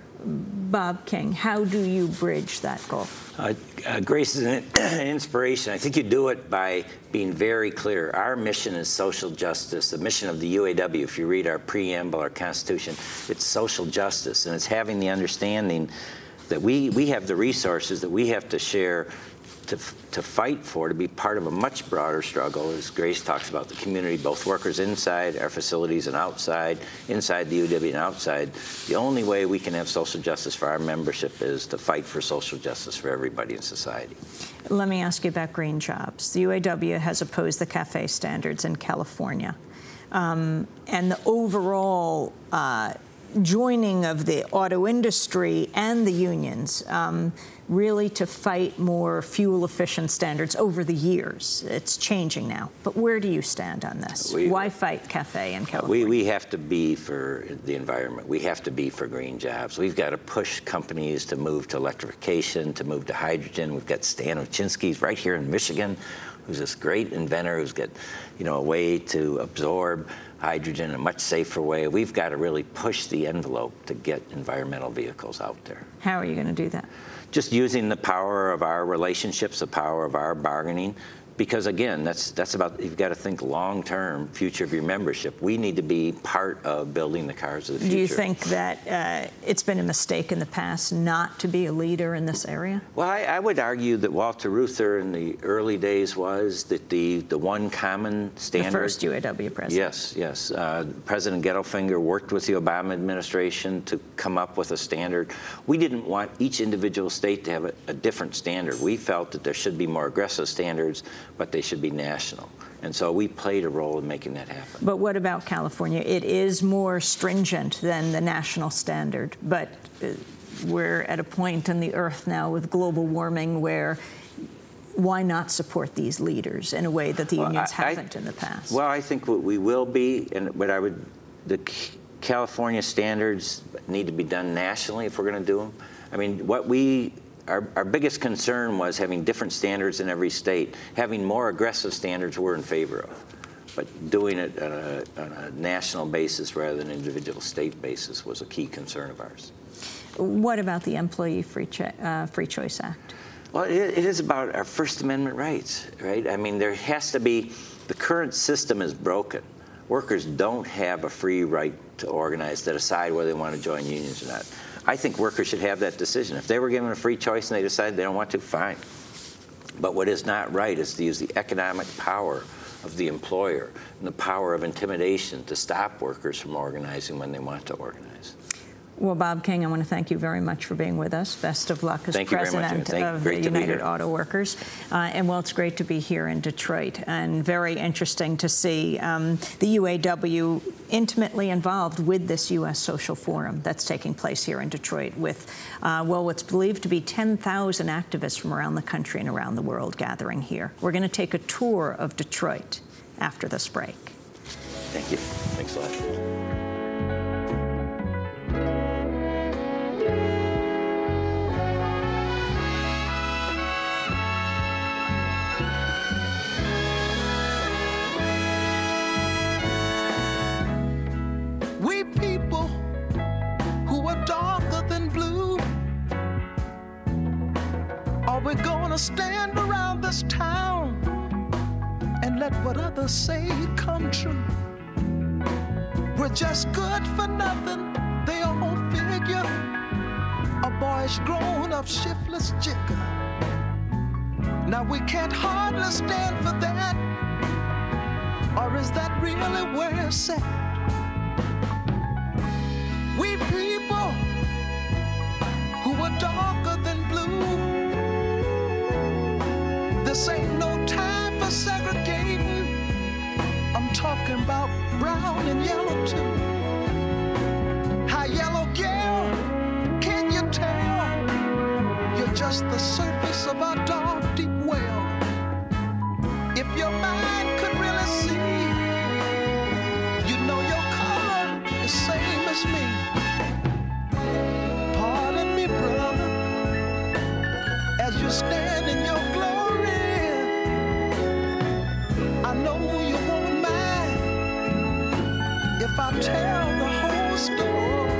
[SPEAKER 1] Bob King, how do you bridge that gulf?
[SPEAKER 10] Uh, uh, Grace is an inspiration. I think you do it by being very clear. Our mission is social justice. The mission of the U A W, if you read our preamble, our Constitution, it's social justice, and it's having the understanding that we, we have the resources that we have to share to, to fight for, to be part of a much broader struggle, as Grace talks about, the community, both workers inside our facilities and outside, inside the U A W and outside. The only way we can have social justice for our membership is to fight for social justice for everybody in society.
[SPEAKER 1] Let me ask you about green jobs. The U A W has opposed the CAFE standards in California. Um, and the overall uh, joining of the auto industry and the unions um, really to fight more fuel-efficient standards over the years. It's changing now. But where do you stand on this?
[SPEAKER 10] We,
[SPEAKER 1] Why fight CAFE in California?
[SPEAKER 10] We, we have to be for the environment. We have to be for green jobs. We've got to push companies to move to electrification, to move to hydrogen. We've got Stan Ochinsky right here in Michigan, who's this great inventor who's got, you know, a way to absorb hydrogen in a much safer way. We've got to really push the envelope to get environmental vehicles out there.
[SPEAKER 1] How are you going to do that?
[SPEAKER 10] Just using the power of our relationships, the power of our bargaining, because again, that's that's about, you've got to think long-term, future of your membership. We need to be part of building the cars of the future.
[SPEAKER 1] Do you think that uh, it's been a mistake in the past not to be a leader in this area?
[SPEAKER 10] Well, I, I would argue that Walter Reuther in the early days was that the, the one common standard.
[SPEAKER 1] The first U A W president.
[SPEAKER 10] Yes, yes. Uh, President Gettelfinger worked with the Obama administration to come up with a standard. We didn't want each individual state to have a, a different standard. We felt that there should be more aggressive standards, but they should be national. And so we played a role in making that happen.
[SPEAKER 1] But what about California? It is more stringent than the national standard, but uh, we're at a point on the Earth now with global warming where why not support these leaders in a way that the
[SPEAKER 10] well,
[SPEAKER 1] unions
[SPEAKER 10] I,
[SPEAKER 1] haven't
[SPEAKER 10] I,
[SPEAKER 1] in the past?
[SPEAKER 10] Well, I think what we will be, and what I would, the California standards need to be done nationally if we're going to do them. I mean, what we Our, our biggest concern was having different standards in every state. Having more aggressive standards we're in favor of. But doing it on a, on a national basis rather than individual state basis was a key concern of ours.
[SPEAKER 1] What about the Employee Free, Cho- uh, Free Choice Act?
[SPEAKER 10] Well, it, it is about our First Amendment rights, right? I mean, there has to be, the current system is broken. Workers don't have a free right to organize, to decide whether they want to join unions or not. I think workers should have that decision. If they were given a free choice and they decide they don't want to, fine. But what is not right is to use the economic power of the employer and the power of intimidation to stop workers from organizing when they want to organize.
[SPEAKER 1] Well, Bob King, I want to thank you very much for being with us. Best of luck as
[SPEAKER 10] thank
[SPEAKER 1] president of the United Auto Workers. Uh, and, well, it's great to be here in Detroit, and very interesting to see um, the U A W intimately involved with this U S Social Forum that's taking place here in Detroit with, uh, well, what's believed to be ten thousand activists from around the country and around the world gathering here. We're going to take a tour of Detroit after this break.
[SPEAKER 10] Thank you. Thanks a lot.
[SPEAKER 11] We're gonna stand around this town and let what others to say it come true. We're just good for nothing, they all figure. A boyish grown-up shiftless jigger. Now we can't hardly stand for that. Or is that really where it's at? We people who are darker than blue, this ain't no time for segregating. I'm talking about brown and yellow too. How yellow, girl, can you tell? You're just the surface of our dark, deep well. If your mind could really see, you know your color is same as me. Pardon me, brother, as you stand in your glory. I know you won't mind if I tell the whole story.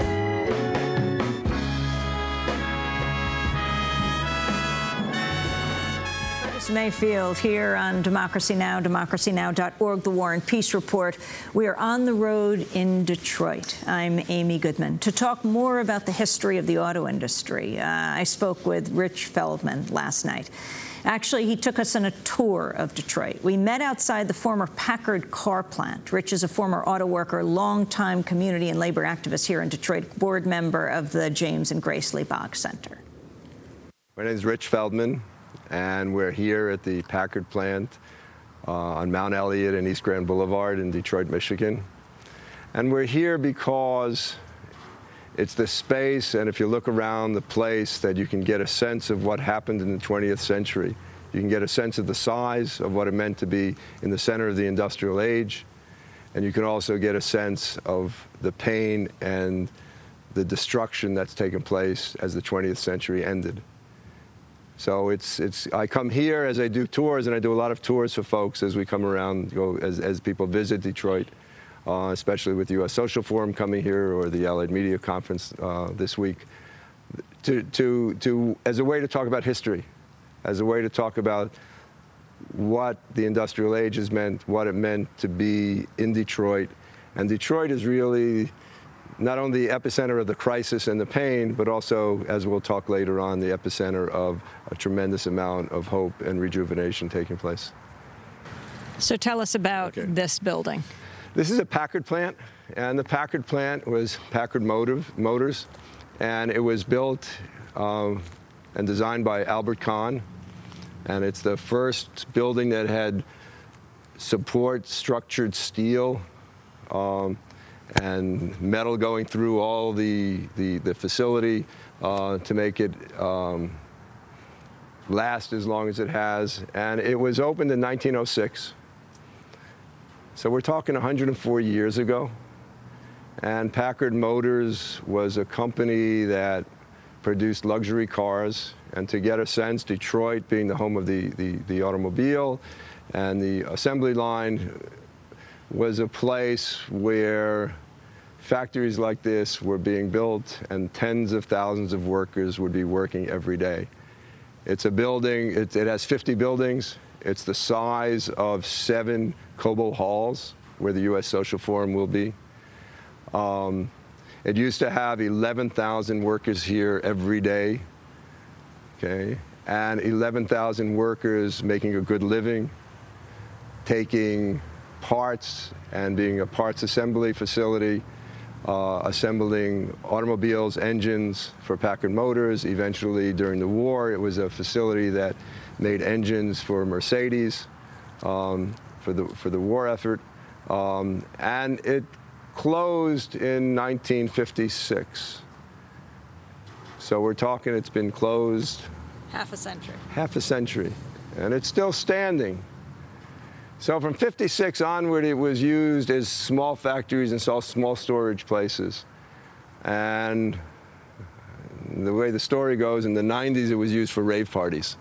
[SPEAKER 1] Mayfield here on Democracy Now!, democracy now dot org, the War and Peace Report. We are on the road in Detroit. I'm Amy Goodman. To talk more about the history of the auto industry, uh, I spoke with Rich Feldman last night. Actually, he took us on a tour of Detroit. We met outside the former Packard car plant. Rich is a former auto worker, longtime community and labor activist here in Detroit, board member of the James and Grace Lee Boggs Center.
[SPEAKER 12] My name is Rich Feldman, and we're here at the Packard plant uh, on Mount Elliott and East Grand Boulevard in Detroit, Michigan. And we're here because it's the space, and if you look around the place, that you can get a sense of what happened in the twentieth century. You can get a sense of the size of what it meant to be in the center of the industrial age, and you can also get a sense of the pain and the destruction that's taken place as the twentieth century ended. So it's, it's, I come here as I do tours, and I do a lot of tours for folks as we come around, go, as, as people visit Detroit, uh, especially with the U S Social Forum coming here or the Allied Media Conference uh, this week, to, to, to, as a way to talk about history, as a way to talk about what the industrial age has meant, what it meant to be in Detroit. And Detroit is really not only the epicenter of the crisis and the pain, but also, as we'll talk later on, the epicenter of a tremendous amount of hope and rejuvenation taking place.
[SPEAKER 1] So tell us about
[SPEAKER 12] okay.
[SPEAKER 1] this building.
[SPEAKER 12] This is a Packard plant, and the Packard plant was Packard Motive, Motors, and it was built um, and designed by Albert Kahn, and it's the first building that had support structured steel um, and metal going through all the, the, the facility uh, to make it um, last as long as it has. And it was opened in nineteen oh six. So we're talking one hundred four years ago. And Packard Motors was a company that produced luxury cars. And to get a sense, Detroit being the home of the, the, the automobile and the assembly line, was a place where factories like this were being built and tens of thousands of workers would be working every day. It's a building, it, it has fifty buildings. It's the size of seven Cobo halls where the U S Social Forum will be. Um, it used to have eleven thousand workers here every day, okay? And eleven thousand workers making a good living, taking parts and being a parts assembly facility, uh, assembling automobiles, engines for Packard Motors. Eventually, during the war, it was a facility that made engines for Mercedes um, for the for the war effort, um, and it closed in nineteen fifty-six. So we're talking, it's been closed
[SPEAKER 1] half a century.
[SPEAKER 12] Half a century, and it's still standing. So from fifty-six onward, it was used as small factories and small storage places. And the way the story goes, in the nineties, it was used for rave parties.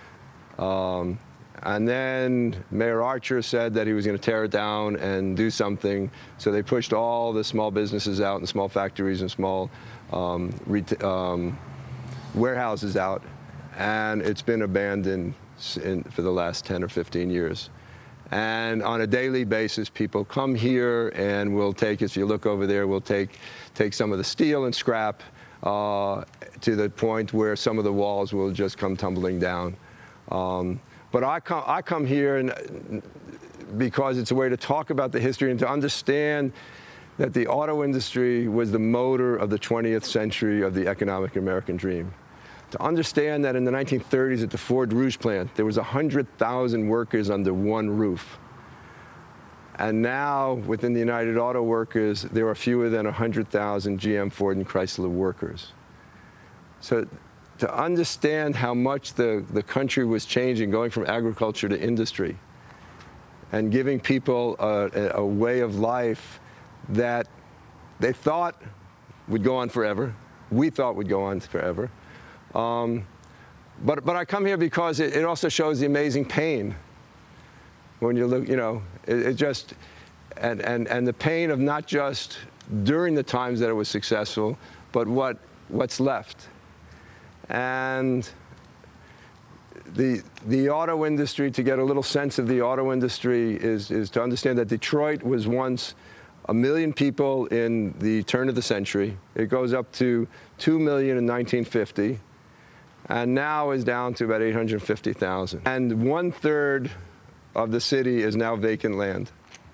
[SPEAKER 12] Um, and then Mayor Archer said that he was going to tear it down and do something. So they pushed all the small businesses out and small factories and small um, um, warehouses out. And it's been abandoned in, for the last ten or fifteen years. And on a daily basis, people come here and we'll take, if you look over there, we'll take, take some of the steel and scrap uh, to the point where some of the walls will just come tumbling down. Um, but I come, I come here and, because it's a way to talk about the history and to understand that the auto industry was the motor of the twentieth century of the economic American dream. To understand that in the nineteen thirties at the Ford Rouge plant, there was one hundred thousand workers under one roof. And now, within the United Auto Workers, there are fewer than one hundred thousand G M, Ford, and Chrysler workers. So to understand how much the, the country was changing, going from agriculture to industry, and giving people a, a way of life that they thought would go on forever, we thought would go on forever. Um, but, but I come here because it, it also shows the amazing pain. When you look, you know, it, it just, and, and, and the pain of not just during the times that it was successful, but what, what's left. And the, the auto industry, to get a little sense of the auto industry, is, is to understand that Detroit was once a million people in the turn of the century. It goes up to two million in nineteen fifty. And now is down to about eight hundred fifty thousand. And one third of the city is now vacant land.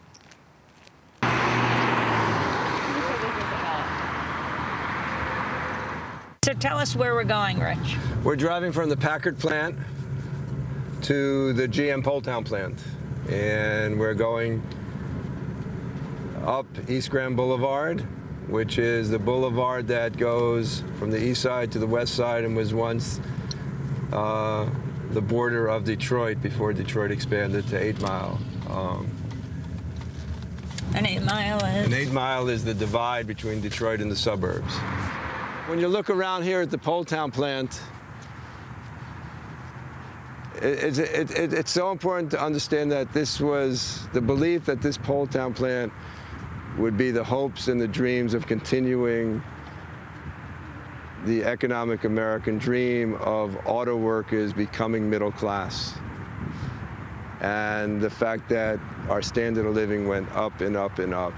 [SPEAKER 1] So tell us where we're going, Rich.
[SPEAKER 12] We're driving from the Packard plant to the G M Poletown plant. And we're going up East Grand Boulevard, which is the boulevard that goes from the east side to the west side and was once uh, the border of Detroit before Detroit expanded to Eight Mile. Um,
[SPEAKER 1] An Eight Mile is?
[SPEAKER 12] An Eight Mile is the divide between Detroit and the suburbs. When you look around here at the Poletown plant, it, it, it, it, it's so important to understand that this was the belief that this Poletown plant would be the hopes and the dreams of continuing the economic American dream of auto workers becoming middle class. And the fact that our standard of living went up and up and up.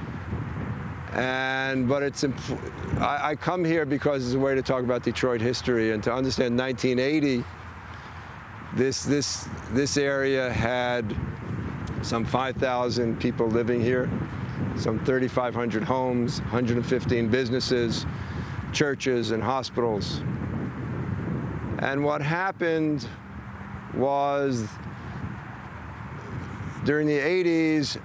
[SPEAKER 12] And, but it's, I, I come here because it's a way to talk about Detroit history and to understand nineteen eighty, this, this, this area had some five thousand people living here, some thirty-five hundred homes, one hundred fifteen businesses, churches and hospitals. And what happened was during the eighties,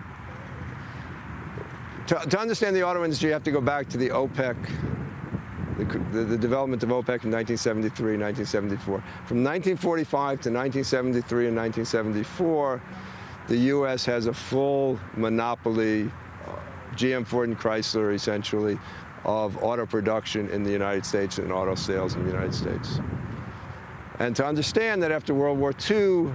[SPEAKER 12] to, to understand the auto industry, you have to go back to the OPEC, the, the, the development of OPEC in nineteen seventy-three, nineteen seventy-four. From nineteen forty-five to nineteen seventy-three and nineteen seventy-four, the U S has a full monopoly, G M, Ford, and Chrysler, essentially, of auto production in the United States and auto sales in the United States. And to understand that after World War Two,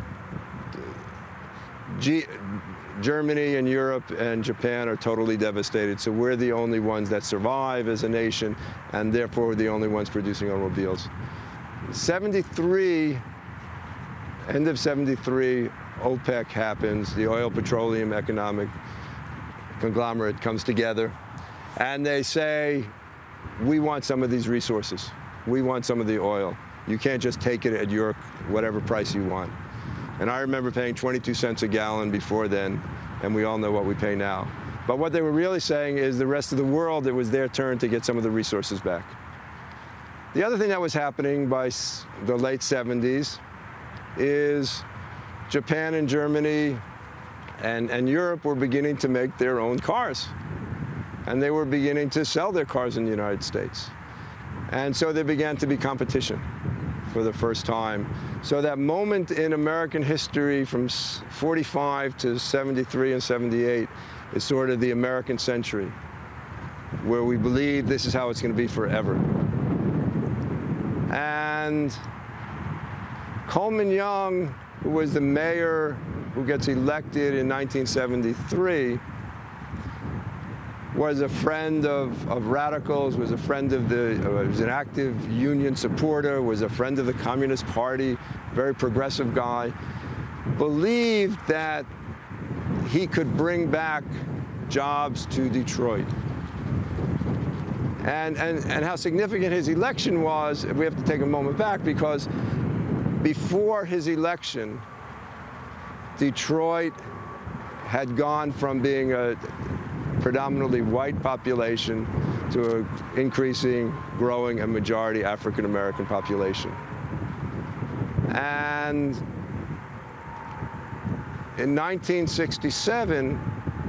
[SPEAKER 12] G Germany and Europe and Japan are totally devastated, so we're the only ones that survive as a nation, and therefore we're the only ones producing automobiles. seventy-three, end of seventy-three, OPEC happens, the oil petroleum economic conglomerate comes together, and they say, we want some of these resources. We want some of the oil. You can't just take it at your whatever price you want. And I remember paying twenty-two cents a gallon before then, and we all know what we pay now. But what they were really saying is the rest of the world, it was their turn to get some of the resources back. The other thing that was happening by the late seventies is Japan and Germany and, and Europe were beginning to make their own cars. And they were beginning to sell their cars in the United States. And so there began to be competition for the first time. So that moment in American history from forty-five to seventy-three and seventy-eight is sort of the American century, where we believe this is how it's going to be forever. And Coleman Young, who was the mayor who gets elected in nineteen seventy-three, was a friend of, of radicals, was a friend of the, uh, was an active union supporter, was a friend of the Communist Party, very progressive guy, believed that he could bring back jobs to Detroit. And, and, and how significant his election was, we have to take a moment back, because before his election, Detroit had gone from being a predominantly white population to an increasing, growing, and majority African-American population. And in nineteen sixty-seven,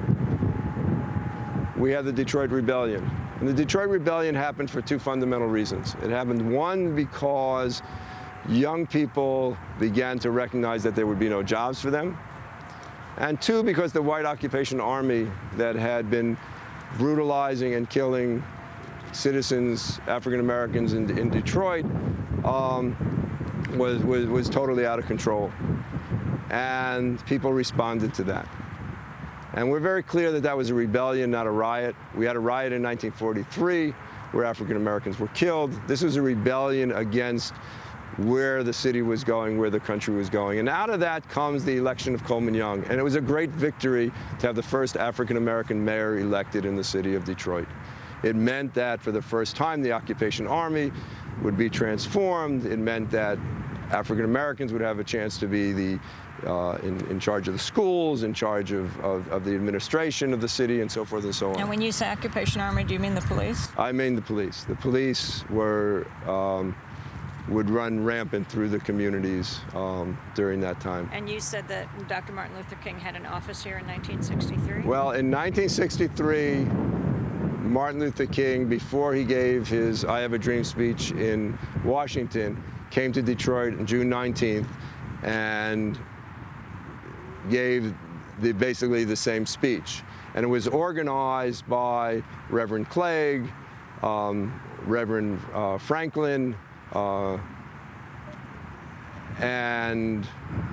[SPEAKER 12] we had the Detroit Rebellion. And the Detroit Rebellion happened for two fundamental reasons. It happened, one, because young people began to recognize that there would be no jobs for them. And two, because the white occupation army that had been brutalizing and killing citizens, African Americans in, in Detroit, um, was, was, was totally out of control. And people responded to that. And we're very clear that that was a rebellion, not a riot. We had a riot in nineteen forty-three where African Americans were killed. This was a rebellion against where the city was going, where the country was going. And out of that comes the election of Coleman Young. And it was a great victory to have the first African American mayor elected in the city of Detroit. It meant that for the first time the occupation army would be transformed. It meant that African Americans would have a chance to be the Uh, in, in charge of the schools, in charge of, of, of the administration of the city, and so forth and so on.
[SPEAKER 1] And when you say occupation army, do you mean the police?
[SPEAKER 12] I mean the police. The police were um, would run rampant through the communities um, during that time.
[SPEAKER 1] And you said that Doctor Martin Luther King had an office here in nineteen sixty-three?
[SPEAKER 12] Well, in nineteen sixty-three, Martin Luther King, before he gave his I Have a Dream speech in Washington, came to Detroit on June nineteenth and gave the, basically the same speech. And it was organized by Reverend Clegg, um, Reverend uh, Franklin, uh, and,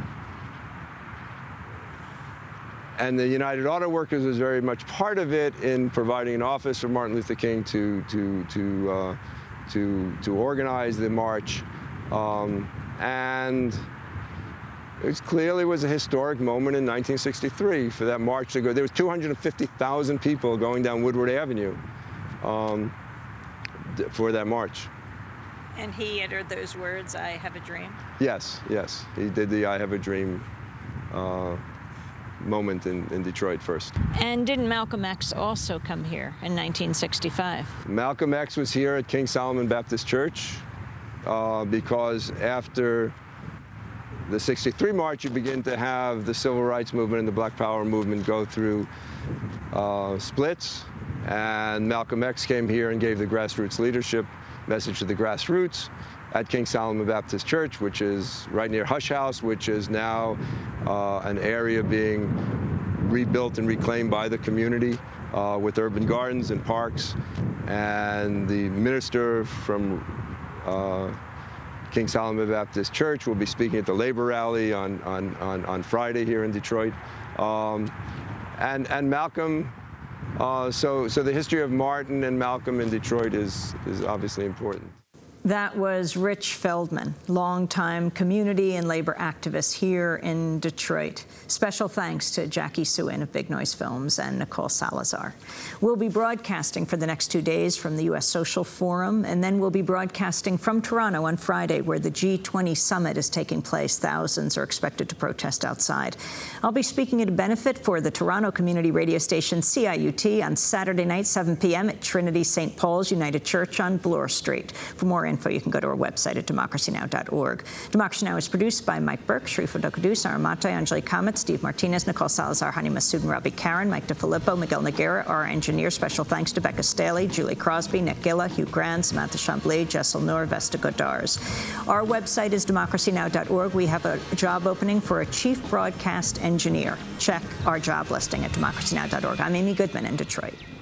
[SPEAKER 12] and the United Auto Workers was very much part of it in providing an office for Martin Luther King to, to, to, uh, to, to organize the march. Um, and it clearly was a historic moment in nineteen sixty-three for that march to go. There was two hundred fifty thousand people going down Woodward Avenue um, for that march.
[SPEAKER 1] And he uttered those words, I have a dream?
[SPEAKER 12] Yes, yes. He did the I Have a Dream uh, moment in, in Detroit first.
[SPEAKER 1] And didn't Malcolm X also come here in nineteen sixty-five?
[SPEAKER 12] Malcolm X was here at King Solomon Baptist Church uh, because after the sixty-three march, you begin to have the civil rights movement and the Black Power movement go through uh, splits. And Malcolm X came here and gave the grassroots leadership message to the grassroots at King Solomon Baptist Church, which is right near Hush House, which is now uh, an area being rebuilt and reclaimed by the community uh, with urban gardens and parks. And the minister from uh, King Solomon Baptist Church will be speaking at the labor rally on, on, on, on Friday here in Detroit. Um, and, and Malcolm, uh, so, so the history of Martin and Malcolm in Detroit is, is obviously important.
[SPEAKER 1] That was Rich Feldman, longtime community and labor activist here in Detroit. Special thanks to Jackie Suin of Big Noise Films and Nicole Salazar. We'll be broadcasting for the next two days from the U S Social Forum, and then we'll be broadcasting from Toronto on Friday, where the G twenty summit is taking place. Thousands are expected to protest outside. I'll be speaking at a benefit for the Toronto community radio station C I U T on Saturday night, seven p m at Trinity Saint Paul's United Church on Bloor Street. For more info, you can go to our website at democracy now dot org. Democracy Now! Is produced by Mike Burke, Sharif Odokudu, Sarah Matai, Anjali Kamat, Steve Martinez, Nicole Salazar, Hani Masood, and Robbie Karen, Mike DeFilippo, Miguel Noguera, our engineer. Special thanks to Becca Staley, Julie Crosby, Nick Gilla, Hugh Grand, Samantha Chambly, Jessel Noor, Vesta Godars. Our website is democracy now dot org. We have a job opening for a chief broadcast engineer. Check our job listing at democracy now dot org. I'm Amy Goodman in Detroit.